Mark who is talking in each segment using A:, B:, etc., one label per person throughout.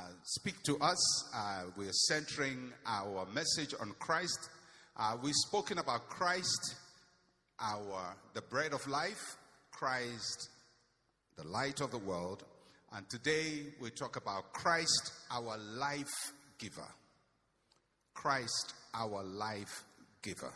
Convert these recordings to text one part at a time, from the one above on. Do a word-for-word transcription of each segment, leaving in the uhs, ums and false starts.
A: speak to us. Uh, we're centering our message on Christ. Uh, we've spoken about Christ, our the bread of life, Christ, the light of the world. And today we talk about Christ, our life giver. Christ, our life giver.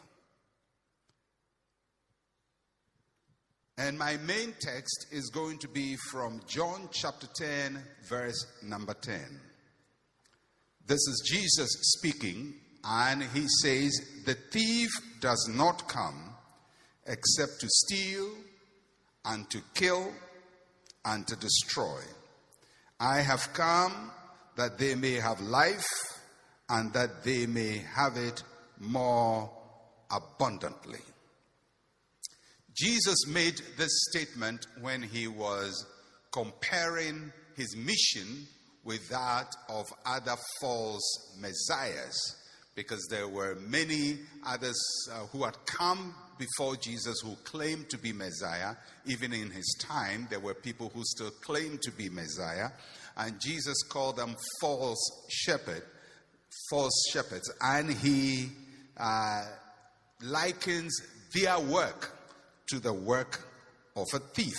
A: And my main text is going to be from John chapter ten, verse number ten. This is Jesus speaking, and he says, "The thief does not come except to steal and to kill and to destroy. I have come that they may have life and that they may have it more abundantly." Jesus made this statement when he was comparing his mission with that of other false messiahs, because there were many others uh, who had come before Jesus who claimed to be Messiah. Even in his time, there were people who still claimed to be Messiah, and Jesus called them false shepherd, false shepherds, and he uh, likens their work to the work of a thief.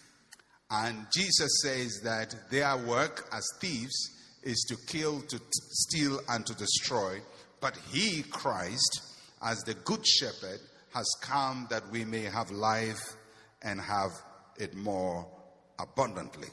A: And Jesus says that their work as thieves is to kill, to t- steal, and to destroy. But he, Christ, as the good shepherd, has come that we may have life and have it more abundantly.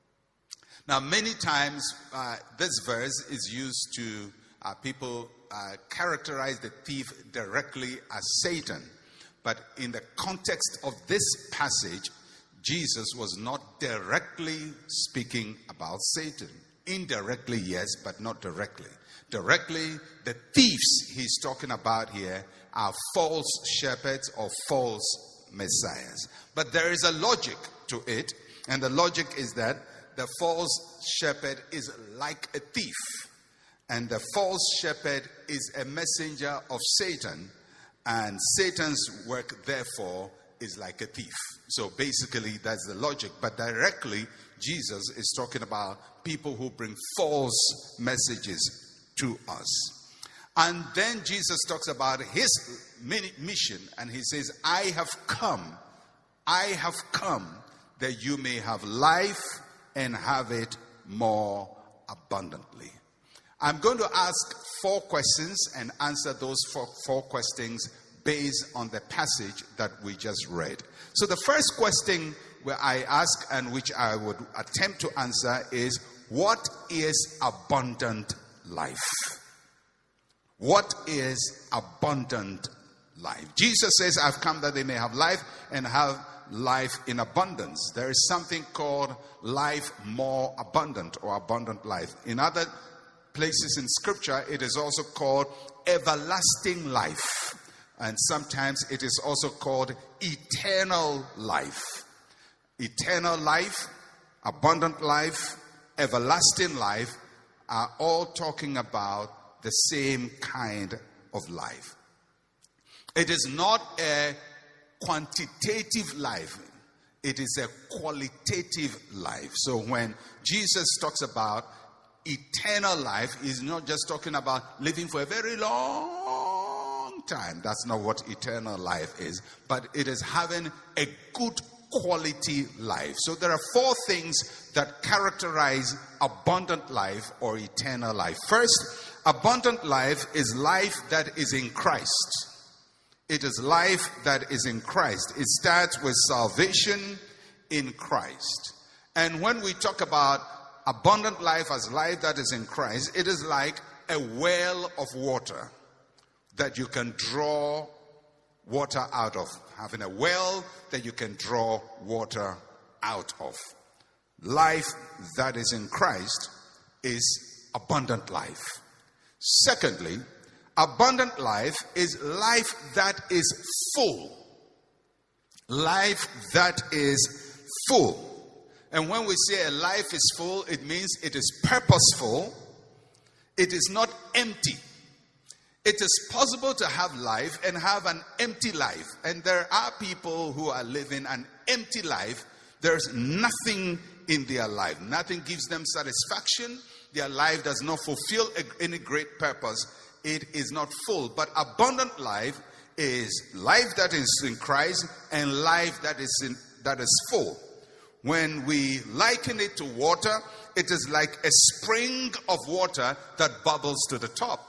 A: Now, many times uh, this verse is used to uh, people uh, characterize the thief directly as Satan. But in the context of this passage, Jesus was not directly speaking about Satan. Indirectly, yes, but not directly. Directly, the thieves he's talking about here are false shepherds or false messiahs. But there is a logic to it, and the logic is that the false shepherd is like a thief, and the false shepherd is a messenger of Satan. And Satan's work, therefore, is like a thief. So basically, that's the logic. But directly, Jesus is talking about people who bring false messages to us. And then Jesus talks about his mission, and he says, I have come, I have come that you may have life and have it more abundantly. I'm going to ask four questions and answer those four, four questions based on the passage that we just read. So the first question where I ask and which I would attempt to answer is, what is abundant life? What is abundant life? Jesus says, I've come that they may have life and have life in abundance. There is something called life more abundant or abundant life. In other places in Scripture, it is also called everlasting life. And sometimes it is also called eternal life. Eternal life, abundant life, everlasting life are all talking about the same kind of life. It is not a quantitative life. It is a qualitative life. So when Jesus talks about eternal life, he's not just talking about living for a very long time. That's not what eternal life is. But it is having a good quality life. So there are four things that characterize abundant life or eternal life. First, abundant life is life that is in Christ. It is life that is in Christ. It starts with salvation in Christ. And when we talk about abundant life as life that is in Christ, it is like a well of water that you can draw water out of. Having a well that you can draw water out of. Life that is in Christ is abundant life. Secondly, abundant life is life that is full. Life that is full. And when we say a life is full, it means it is purposeful. It is not empty. It is possible to have life and have an empty life. And there are people who are living an empty life. There's nothing in their life. Nothing gives them satisfaction. their life does not fulfill a, any great purpose, it is not full. But abundant life is life that is in Christ and life that is in, that is full. When we liken it to water, it is like a spring of water that bubbles to the top.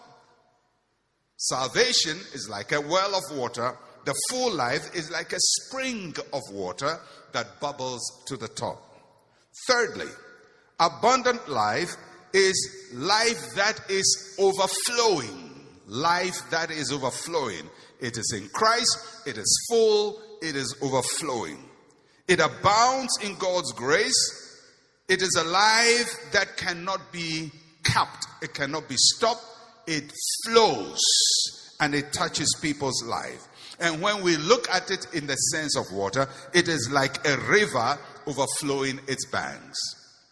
A: Salvation is like a well of water. The full life is like a spring of water that bubbles to the top. Thirdly, abundant life is life that is overflowing. Life that is overflowing. It is in Christ, it is full, it is overflowing. It abounds in God's grace. It is a life that cannot be capped. It cannot be stopped. It flows and it touches people's life. And when we look at it in the sense of water, it is like a river overflowing its banks.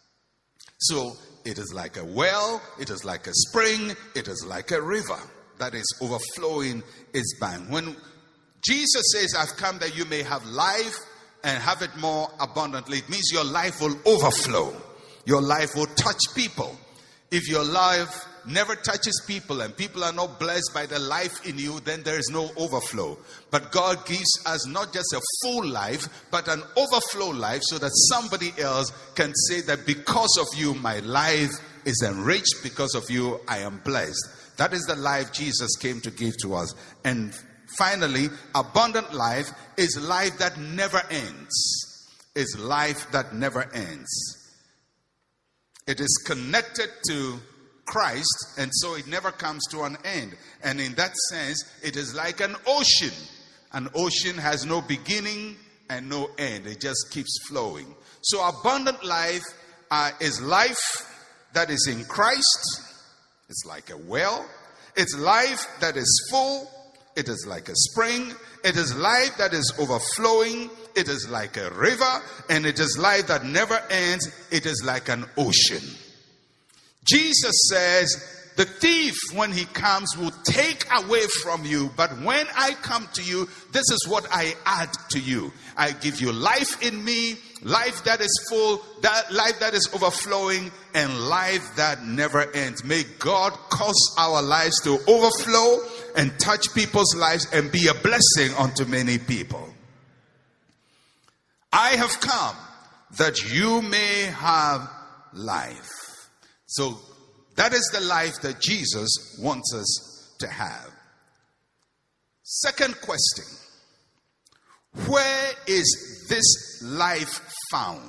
A: So it is like a well, it is like a spring, it is like a river that is overflowing its bank. When Jesus says, I've come that you may have life and have it more abundantly, it means your life will overflow. Your life will touch people. If your life never touches people and people are not blessed by the life in you, then there is no overflow. But God gives us not just a full life, but an overflow life so that somebody else can say that because of you, my life is enriched. Because of you, I am blessed. That is the life Jesus came to give to us. And finally, abundant life is life that never ends. Is life that never ends. It is connected to Christ, and so it never comes to an end. And in that sense, it is like an ocean. An ocean has no beginning and no end. It just keeps flowing. So abundant life uh, is life that is in Christ. It's like a well. It's life that is full. It is like a spring. It is life that is overflowing. It is like a river. And it is life that never ends. It is like an ocean. Jesus says, the thief, when he comes, will take away from you. But when I come to you, this is what I add to you. I give you life in me, life that is full, that life that is overflowing, and life that never ends. May God cause our lives to overflow and touch people's lives and be a blessing unto many people. I have come that you may have life. So that is the life that Jesus wants us to have. Second question. Where is this life found?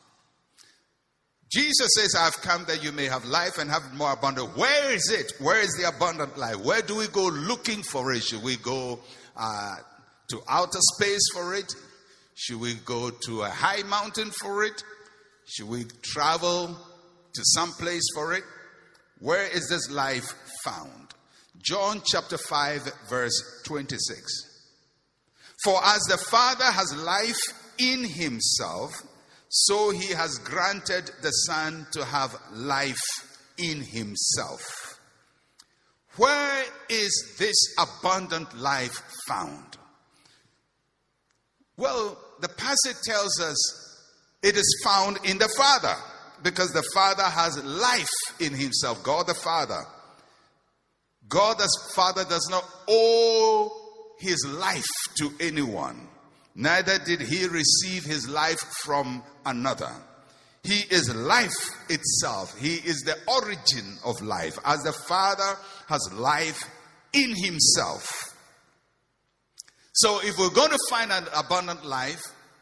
A: Jesus says, I've come that you may have life and have it more abundant. Where is it? Where is the abundant life? Where do we go looking for it? Should we go uh, to outer space for it? Should we go to a high mountain for it? Should we travel to some place for it? Where is this life found? John chapter five verse twenty-six. For as the Father has life in himself, so he has granted the Son to have life in himself. Where is this abundant life found? Well, the passage tells us it is found in the Father, because the Father has life in himself. God the Father. God the Father does not owe his life to anyone. Neither did he receive his life from another. He is life itself. He is the origin of life. As the Father has life in himself. So if we're going to find an abundant life,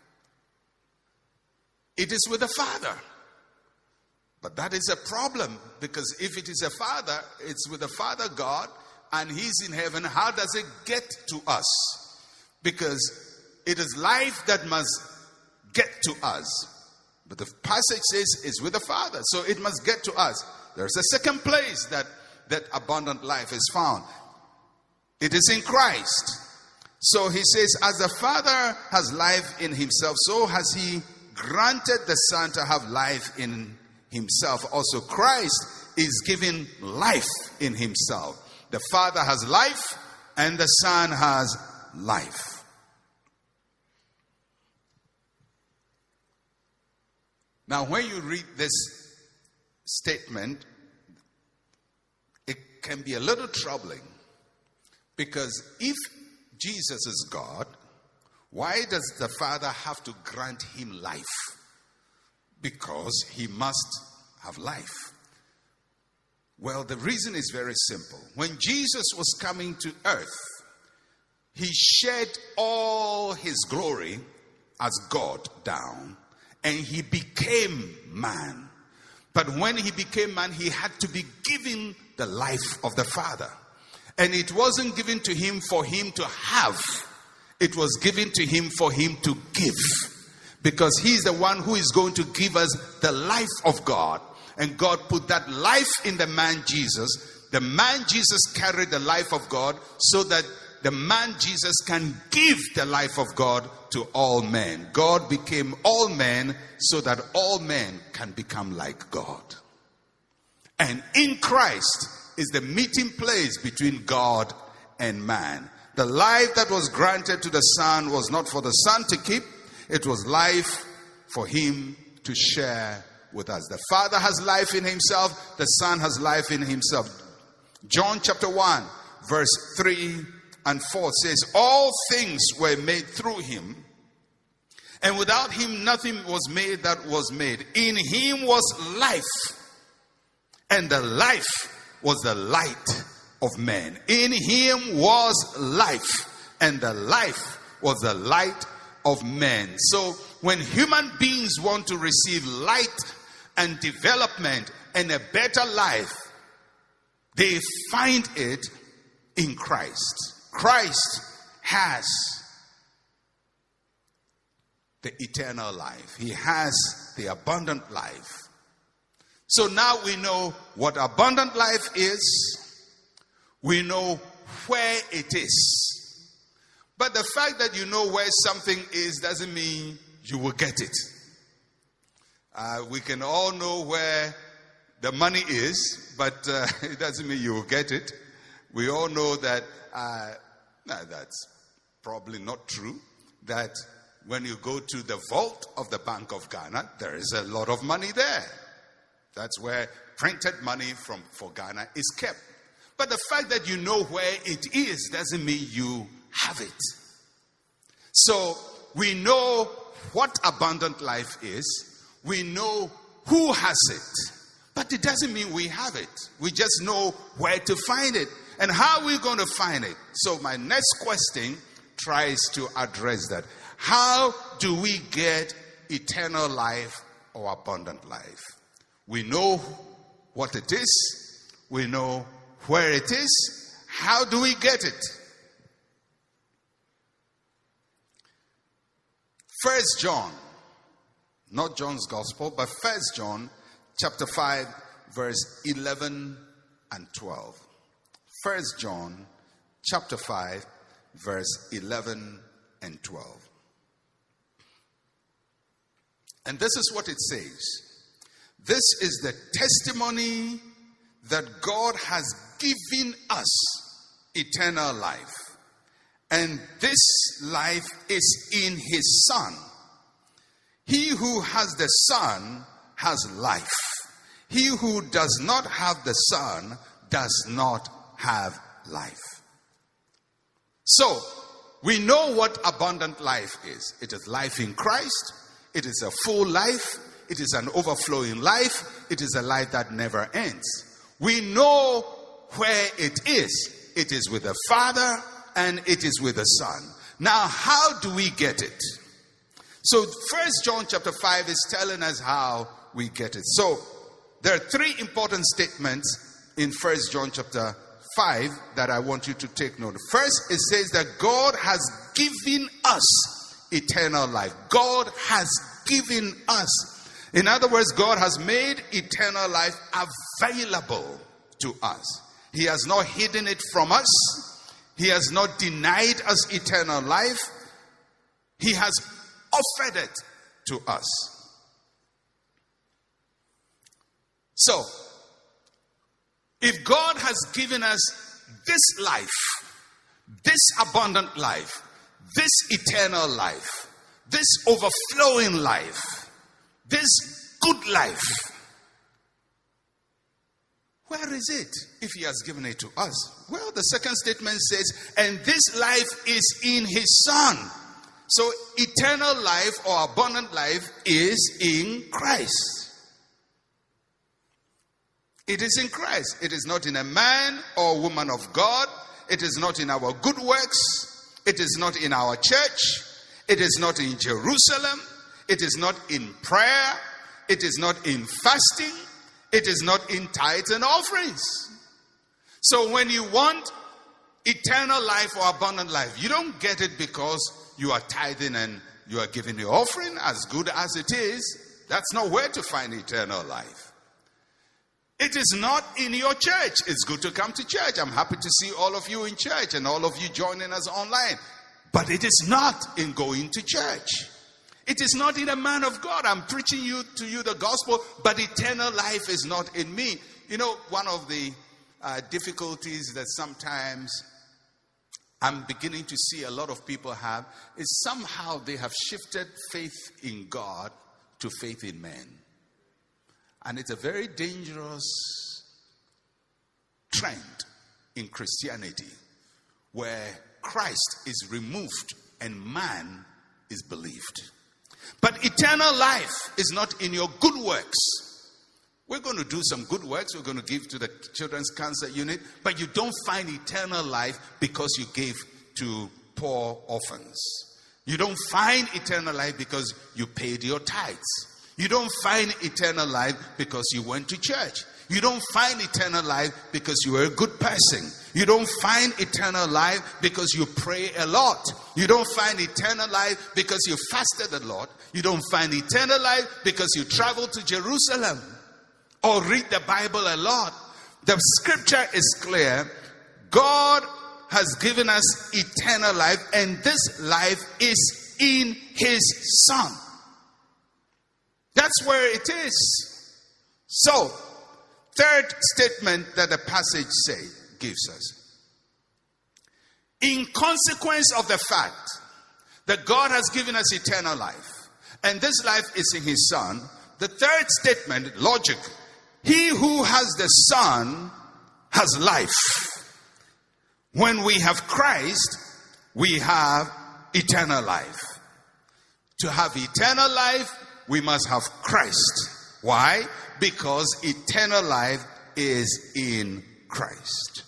A: it is with the Father. But that is a problem, because if it is a Father, it's with the Father God, and he's in heaven. How does it get to us? Because it is life that must get to us. But the passage says it's with the Father, so it must get to us. There's a second place that that abundant life is found. It is in Christ. So he says, as the Father has life in himself, so has he granted the Son to have life in himself. Also, Christ is giving life in himself. The Father has life and the Son has life. Now, when you read this statement, can be a little troubling, because if Jesus is God, why does the Father have to grant him life? Because he must have life. Well, the reason is very simple. When Jesus was coming to earth, he shed all his glory as God down, and he became man. But when he became man, he had to be given the life of the Father. And it wasn't given to him for him to have. It was given to him for him to give. Because he's the one who is going to give us the life of God. And God put that life in the man Jesus. The man Jesus carried the life of God so that the man Jesus can give the life of God to all men. God became all men so that all men can become like God. And in Christ is the meeting place between God and man. The life that was granted to the Son was not for the Son to keep. It was life for him to share with us. The Father has life in himself. The Son has life in himself. John chapter one, verse three and four says, all things were made through him, and without him nothing was made that was made. In him was life, and the life was the light of men. In him was life, and the life was the light of men. So when human beings want to receive light and development and a better life, they find it in Christ. Christ has the eternal life. He has the abundant life. So now we know what abundant life is. We know where it is. But the fact that you know where something is doesn't mean you will get it. Uh, we can all know where the money is, but uh, it doesn't mean you will get it. We all know that uh, no, that's probably not true, that when you go to the vault of the Bank of Ghana, there is a lot of money there. That's where printed money from for Ghana is kept. But the fact that you know where it is doesn't mean you have it. So we know what abundant life is. We know who has it. But it doesn't mean we have it. We just know where to find it. And how are we going to find it? So my next question tries to address that. How do we get eternal life or abundant life? We know what it is. We know where it is. How do we get it? First John, not John's Gospel, but First John chapter five, verse eleven and twelve. First John chapter five, verse eleven and twelve. And this is what it says. This is the testimony that God has given us eternal life. And this life is in his Son. He who has the Son has life. He who does not have the Son does not have life. So, we know what abundant life is. It is life in Christ. It is a full life. It is an overflowing life. It is a life that never ends. We know where it is. It is with the Father and it is with the Son. Now, how do we get it? So, First John chapter five is telling us how we get it. So, there are three important statements in First John chapter five that I want you to take note of. First, it says that God has given us eternal life. God has given us. In other words, God has made eternal life available to us. He has not hidden it from us. He has not denied us eternal life. He has offered it to us. So, if God has given us this life, this abundant life, this eternal life, this overflowing life, this good life, Where is it if he has given it to us? Well, the second statement says, and this life is in his Son. So eternal life or abundant life is in Christ. It is in Christ. It is not in a man or woman of God. It is not in our good works. It is not in our church. It is not in Jerusalem. It is not in prayer. It is not in fasting. It is not in tithes and offerings. So when you want eternal life or abundant life, you don't get it because you are tithing and you are giving the offering, as good as it is. That's not where to find eternal life. It is not in your church. It's good to come to church. I'm happy to see all of you in church and all of you joining us online. But it is not in going to church. It is not in a man of God. I'm preaching you to you the gospel, but eternal life is not in me. You know, one of the uh, difficulties that sometimes I'm beginning to see a lot of people have is somehow they have shifted faith in God to faith in men. And it's a very dangerous trend in Christianity where Christ is removed and man is believed. But eternal life is not in your good works. We're going to do some good works. We're going to give to the Children's Cancer Unit. But you don't find eternal life because you gave to poor orphans. You don't find eternal life because you paid your tithes. You don't find eternal life because you went to church. You don't find eternal life because you are a good person. You don't find eternal life because you pray a lot. You don't find eternal life because you fasted a lot. You don't find eternal life because you travel to Jerusalem or read the Bible a lot. The scripture is clear. God has given us eternal life, and this life is in his Son. That's where it is. So, third statement that the passage say, gives us. In consequence of the fact that God has given us eternal life, and this life is in his Son, the third statement, logic, he who has the Son has life. When we have Christ, we have eternal life. To have eternal life, we must have Christ. Why? Because eternal life is in Christ.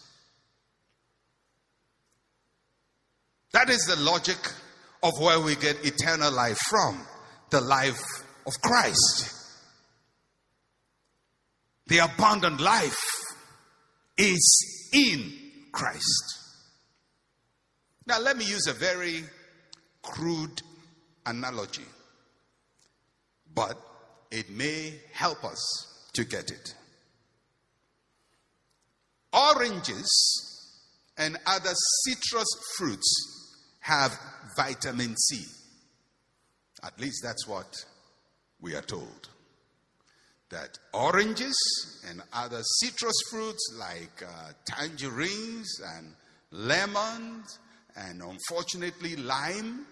A: That is the logic of where we get eternal life from. The life of Christ. The abundant life is in Christ. Now let me use a very crude analogy, but it may help us to get it. Oranges and other citrus fruits have vitamin C. At least that's what we are told. That oranges and other citrus fruits like uh, tangerines and lemons and unfortunately lime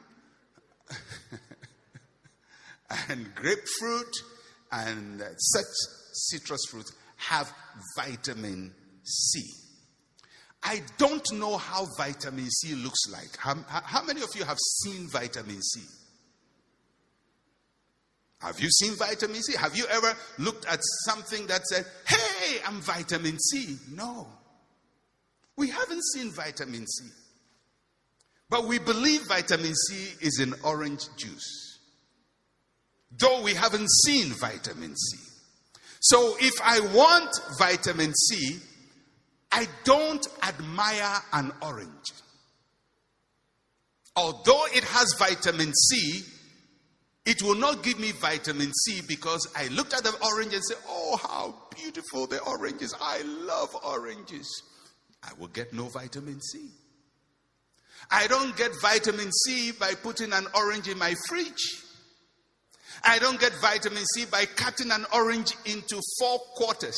A: and grapefruit and uh, such citrus fruits have vitamin C. I don't know how vitamin C looks like. How, how many of you have seen vitamin C? Have you seen vitamin C? Have you ever looked at something that said, hey, I'm vitamin C? No. We haven't seen vitamin C. But we believe vitamin C is in orange juice. Though we haven't seen vitamin C. So if I want vitamin C, I don't admire an orange. Although it has vitamin C, it will not give me vitamin C because I looked at the orange and said, oh, how beautiful the orange is. I love oranges. I will get no vitamin C. I don't get vitamin C by putting an orange in my fridge. I don't get vitamin C by cutting an orange into four quarters,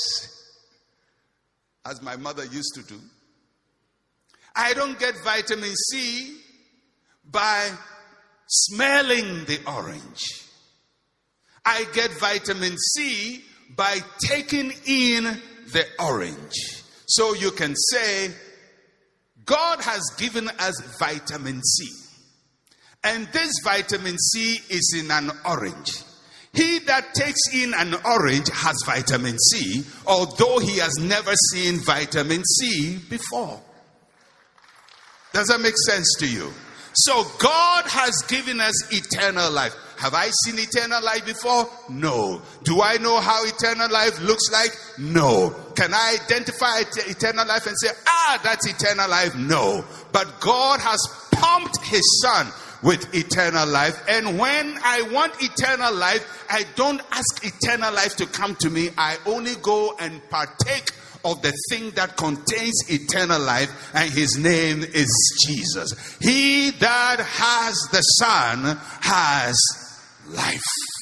A: as my mother used to do. I don't get vitamin C by smelling the orange. I get vitamin C by taking in the orange. So you can say, God has given us vitamin C. And this vitamin C is in an orange. He that takes in an orange has vitamin C, although he has never seen vitamin C before. Does that make sense to you? So God has given us eternal life. Have I seen eternal life before? No. Do I know how eternal life looks like? No. Can I identify eternal life and say, ah, that's eternal life? No. But God has pumped his son with eternal life. And when I want eternal life, I don't ask eternal life to come to me. I only go and partake of the thing that contains eternal life, and his name is Jesus. He that has the Son has life.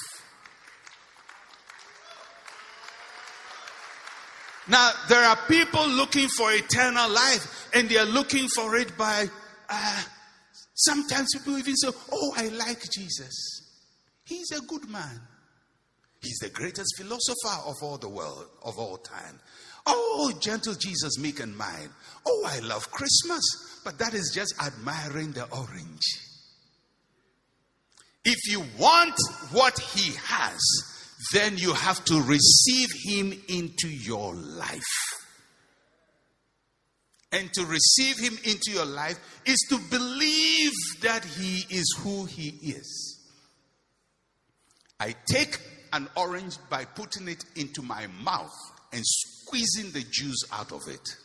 A: Now, there are people looking for eternal life, and they are looking for it by, uh, sometimes people even say, oh, I like Jesus. He's a good man. He's the greatest philosopher of all the world, of all time. Oh, gentle Jesus, meek and mild. Oh, I love Christmas. But that is just admiring the orange. If you want what he has, then you have to receive him into your life. And to receive him into your life is to believe that he is who he is. I take an orange by putting it into my mouth and squeezing the juice out of it.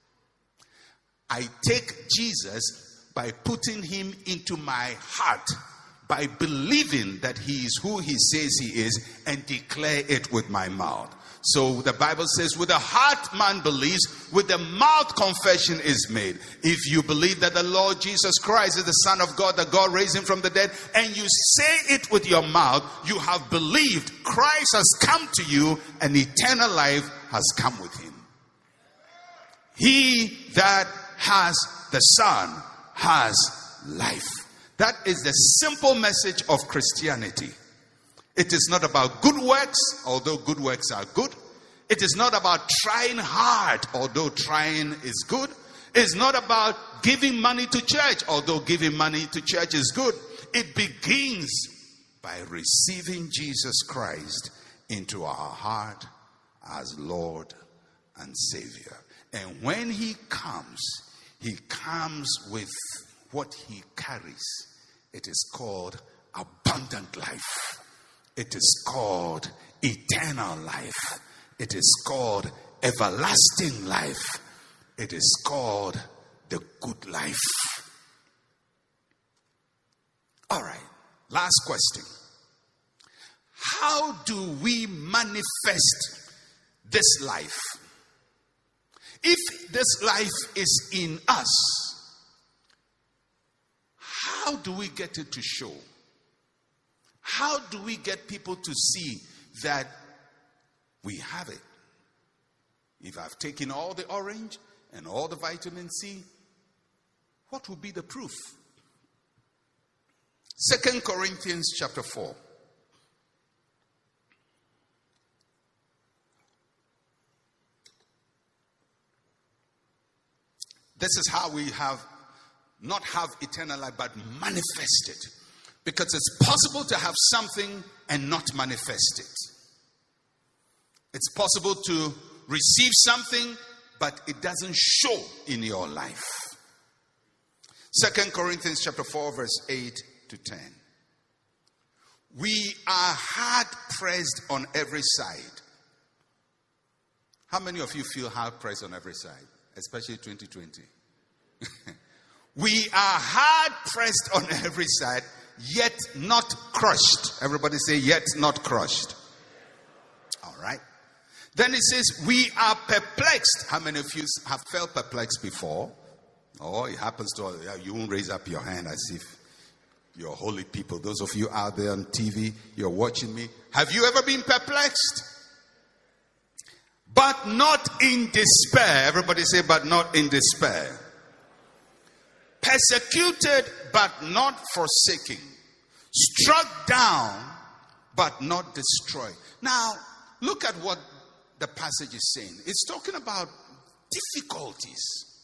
A: I take Jesus by putting him into my heart, by believing that he is who he says he is, and declare it with my mouth. So the Bible says, with the heart man believes, with the mouth confession is made. If you believe that the Lord Jesus Christ is the Son of God, that God raised him from the dead, and you say it with your mouth, you have believed Christ has come to you, and eternal life has come with him. He that has the Son has life. That is the simple message of Christianity. It is not about good works, although good works are good. It is not about trying hard, although trying is good. It's not about giving money to church, although giving money to church is good. It begins by receiving Jesus Christ into our heart as Lord and Savior. And when he comes, he comes with what he carries. It is called abundant life. It is called eternal life. It is called everlasting life. It is called the good life. All right, last question. How do we manifest this life? If this life is in us, how do we get it to show? How do we get people to see that we have it? If I've taken all the orange and all the vitamin C, what will be the proof? Second Corinthians chapter four. This is how we have not have eternal life, but manifest it. Because it's possible to have something and not manifest it. It's possible to receive something, but it doesn't show in your life. Second Corinthians chapter four, verse eight to ten. We are hard pressed on every side. How many of you feel hard pressed on every side? Especially twenty twenty. We are hard pressed on every side, yet not crushed. Everybody say, yet not crushed. All right. Then it says, we are perplexed. How many of you have felt perplexed before? Oh, it happens to all. You won't raise up your hand as if you're holy people. Those of you out there on T V, you're watching me. Have you ever been perplexed? But not in despair. Everybody say, but not in despair. Persecuted, but not forsaken. Struck down, but not destroyed. Now, look at what the passage is saying. It's talking about difficulties,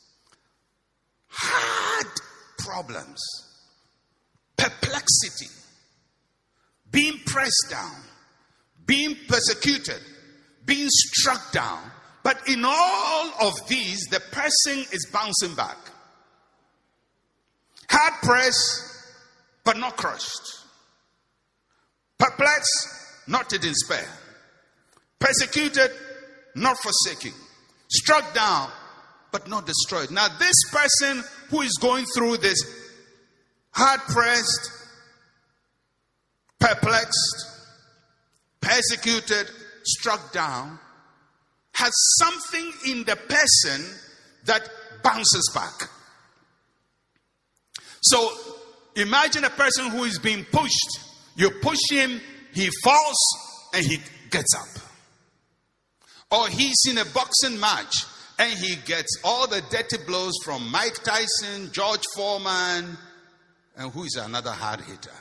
A: hard problems, perplexity, being pressed down, being persecuted, being struck down. But in all of these, the person is bouncing back. Hard pressed, but not crushed. Perplexed, not in despair. Persecuted, not forsaken. Struck down, but not destroyed. Now, this person who is going through this hard pressed, perplexed, persecuted, struck down, has something in the person that bounces back. So, imagine a person who is being pushed. You push him, he falls, and he gets up. Or he's in a boxing match, and he gets all the dirty blows from Mike Tyson, George Foreman, and who is another hard hitter?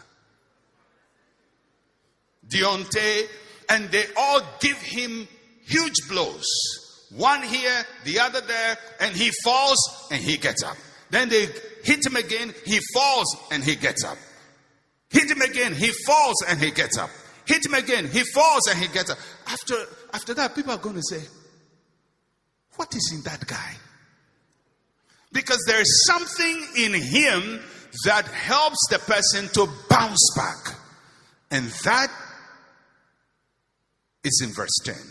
A: Deontay, and they all give him huge blows. One here, the other there, and he falls and he gets up. Then they hit him again, he falls and he gets up. Hit him again, he falls and he gets up. Hit him again, he falls and he gets up. After, after that, people are going to say, what is in that guy? Because there is something in him that helps the person to bounce back. And that is in verse ten.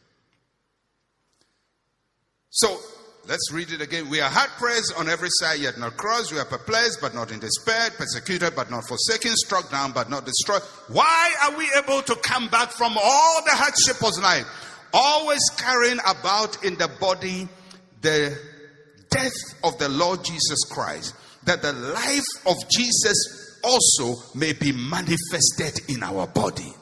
A: So, let's read it again. We are hard pressed on every side, yet not crushed. We are perplexed, but not in despair. Persecuted, but not forsaken. Struck down, but not destroyed. Why are we able to come back from all the hardship of life? Always carrying about in the body the death of the Lord Jesus Christ, that the life of Jesus also may be manifested in our body.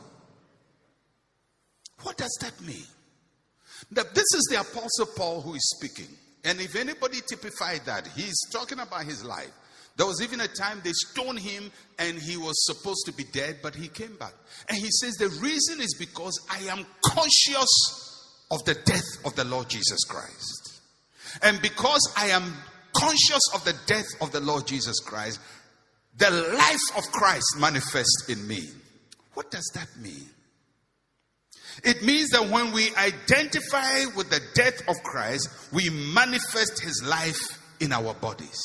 A: What does that mean? That this is the Apostle Paul who is speaking. And if anybody typified that, he's talking about his life. There was even a time they stoned him and he was supposed to be dead, but he came back. And he says the reason is because I am conscious of the death of the Lord Jesus Christ. And because I am conscious of the death of the Lord Jesus Christ, the life of Christ manifests in me. What does that mean? It means that when we identify with the death of Christ, we manifest his life in our bodies.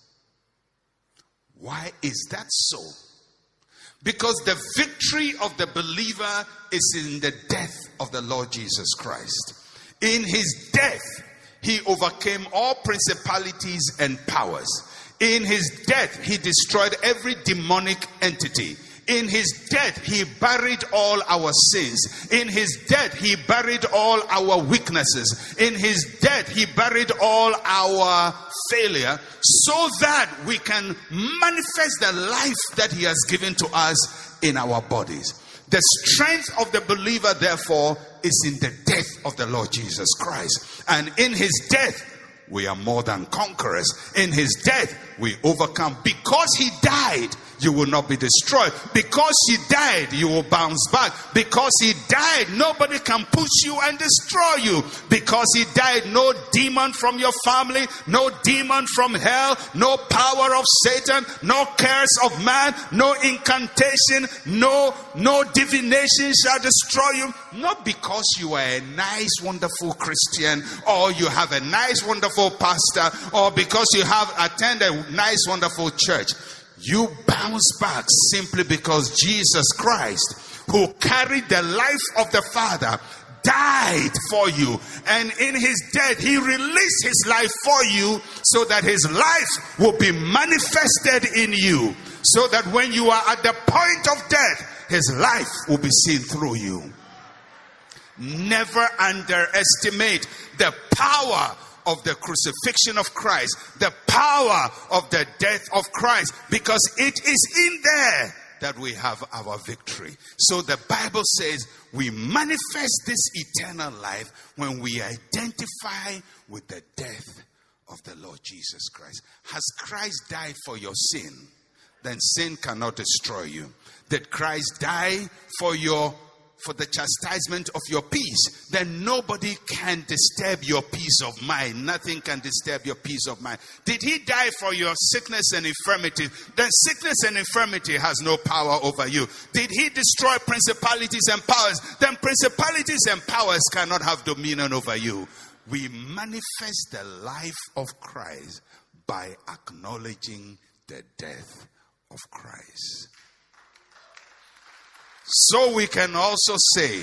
A: Why is that so? Because the victory of the believer is in the death of the Lord Jesus Christ. In his death, he overcame all principalities and powers. In his death, he destroyed every demonic entity. In his death, he buried all our sins. In his death, he buried all our weaknesses. In his death, he buried all our failure, so that we can manifest the life that he has given to us in our bodies. The strength of the believer, therefore, is in the death of the Lord Jesus Christ. And in his death, we are more than conquerors. In his death, we overcome. Because he died, you will not be destroyed. Because he died, you will bounce back. Because he died, nobody can push you and destroy you. Because he died, no demon from your family, no demon from hell, no power of Satan, no curse of man, no incantation, no, no divination shall destroy you. Not because you are a nice, wonderful Christian, or you have a nice, wonderful pastor, or because you have attended a nice, wonderful church. You bounce back simply because Jesus Christ, who carried the life of the Father, died for you. And in his death, he released his life for you so that his life will be manifested in you. So that when you are at the point of death, his life will be seen through you. Never underestimate the power of the crucifixion of Christ, the power of the death of Christ, because it is in there that we have our victory. So the Bible says we manifest this eternal life when we identify with the death of the Lord Jesus Christ. Has Christ died for your sin? Then sin cannot destroy you. Did Christ die for your for the chastisement of your peace, then nobody can disturb your peace of mind. Nothing can disturb your peace of mind. Did he die for your sickness and infirmity? Then sickness and infirmity has no power over you. Did he destroy principalities and powers? Then principalities and powers cannot have dominion over you. We manifest the life of Christ by acknowledging the death of Christ. So we can also say,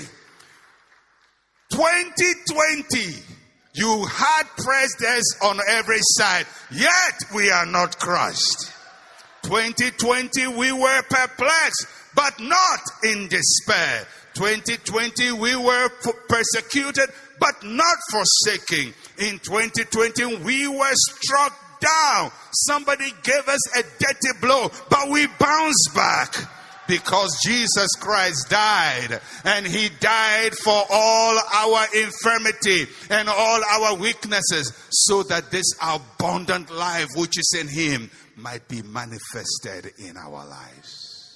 A: twenty twenty, you had presidents on every side, yet we are not crushed. twenty twenty, we were perplexed, but not in despair. twenty twenty, we were persecuted, but not forsaken. In twenty twenty, we were struck down. Somebody gave us a dirty blow, but we bounced back. Because Jesus Christ died, and he died for all our infirmity and all our weaknesses, so that this abundant life which is in him might be manifested in our lives.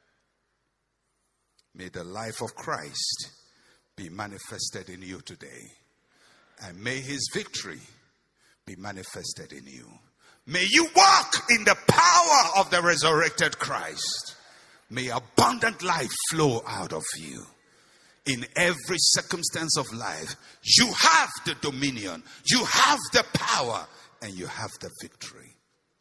A: May the life of Christ be manifested in you today, and may his victory be manifested in you. May you walk in the power of the resurrected Christ. May abundant life flow out of you. In every circumstance of life, you have the dominion, you have the power, and you have the victory.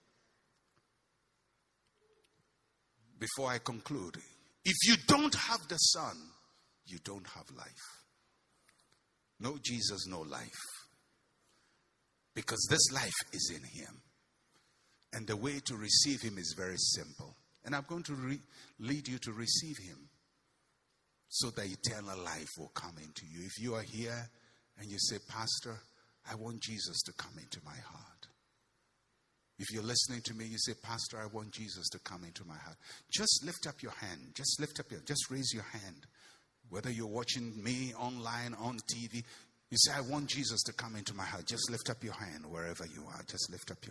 A: Before I conclude, if you don't have the Son, you don't have life. No Jesus, no life. Because this life is in him. And the way to receive him is very simple. And I'm going to re- lead you to receive him, so that eternal life will come into you. If you are here and you say, Pastor, I want Jesus to come into my heart. If you're listening to me, you say, Pastor, I want Jesus to come into my heart. Just lift up your hand. Just lift up your, just raise your hand. Whether you're watching me online, on T V, you say, I want Jesus to come into my heart. Just lift up your hand wherever you are. Just lift up your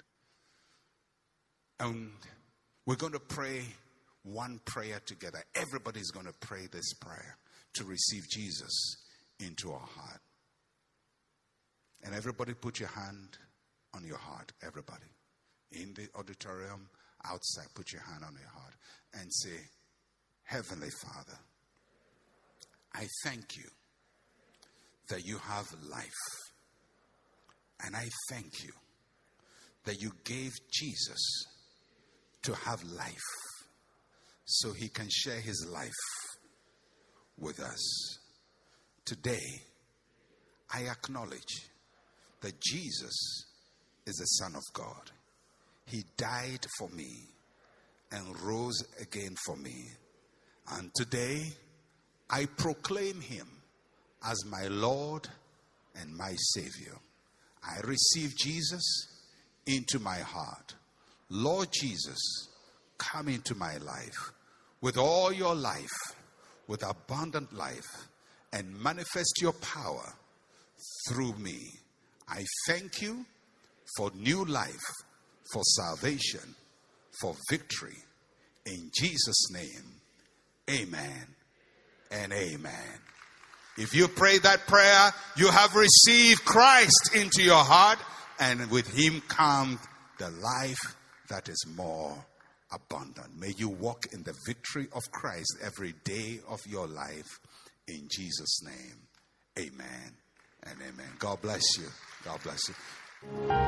A: hand. And we're going to pray one prayer together. Everybody's going to pray this prayer to receive Jesus into our heart. And everybody put your hand on your heart. Everybody. In the auditorium, outside, put your hand on your heart and say, Heavenly Father, I thank you that you have life. And I thank you that you gave Jesus to have life, so he can share his life with us. Today, I acknowledge that Jesus is the Son of God. He died for me and rose again for me. And today, I proclaim him as my Lord and my Savior. I receive Jesus into my heart. Lord Jesus, come into my life with all your life, with abundant life, and manifest your power through me. I thank you for new life, for salvation, for victory. In Jesus' name, amen and amen. If you pray that prayer, you have received Christ into your heart, and with him comes the life that is more abundant. May you walk in the victory of Christ every day of your life. In Jesus' name, amen and amen. God bless you. God bless you.